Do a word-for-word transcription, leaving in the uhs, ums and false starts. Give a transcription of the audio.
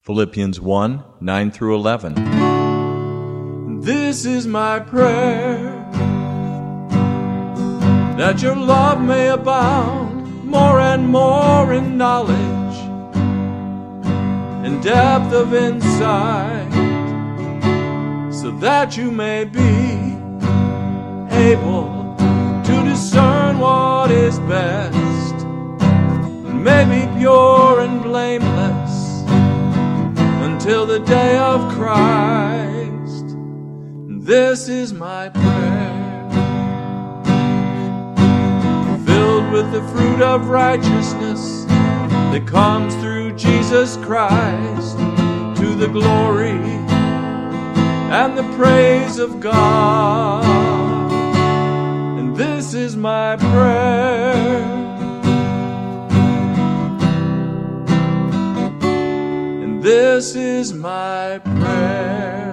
Philippians one, nine through eleven. This is my prayer, that your love may abound more and more in knowledge and depth of insight, so that you may be able to discern what is best, and may be pure and blameless until the day of Christ. This is my prayer, filled with the fruit of righteousness that comes through Jesus Christ, to the glory and the praise of God. And this is my prayer, and this is my prayer.